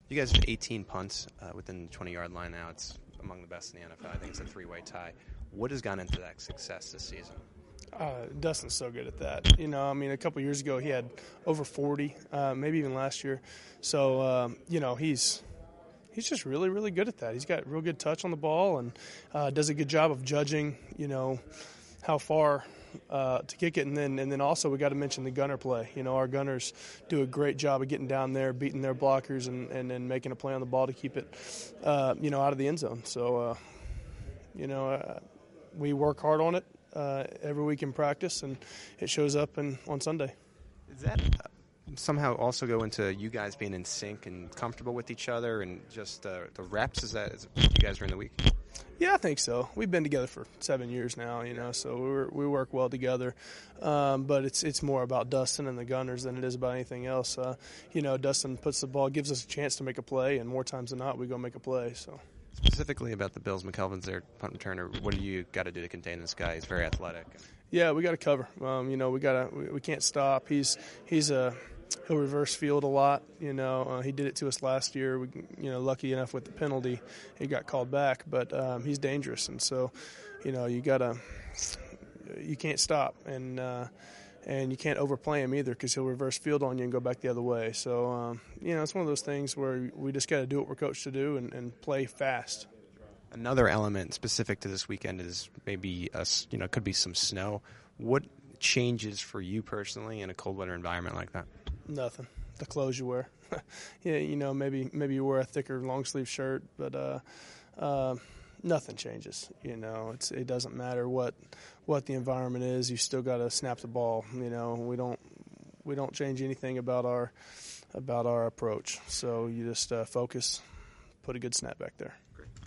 You guys have 18 punts within the 20-yard line now. It's among the best in the NFL. I think it's a three-way tie. What has gone into that success this season? Dustin's so good at that. A couple years ago he had over 40, maybe even last year. So, he's just really, really good at that. He's got real good touch on the ball and does a good job of judging, how far to kick it. And then also we got to mention the gunner play. Our gunners do a great job of getting down there, beating their blockers, and then making a play on the ball to keep it, out of the end zone. So, we work hard on it every week in practice, and it shows up on Sunday. Does that somehow also go into you guys being in sync and comfortable with each other and just the reps? Is you guys are in the week? Yeah, I think so. We've been together for 7 years now, so we work well together. But it's more about Dustin and the gunners than it is about anything else. Dustin puts the ball, gives us a chance to make a play, and more times than not, we go make a play. So. Specifically about the Bills, McKelvin's their punt returner. What do you got to do to contain this guy? He's very athletic. Yeah, we got to cover. We can't stop. He'll reverse field a lot. He did it to us last year. Lucky enough with the penalty, he got called back. But he's dangerous, and so you can't stop, and you can't overplay him either because he'll reverse field on you and go back the other way. So it's one of those things where we just got to do what we're coached to do and play fast. Another element specific to this weekend is maybe could be some snow. What changes for you personally in a cold weather environment like that? Nothing. The clothes you wear. Yeah, maybe you wear a thicker long sleeve shirt, but nothing changes. It doesn't matter what the environment is. You still got to snap the ball. We don't change anything about our approach. So you just focus, put a good snap back there.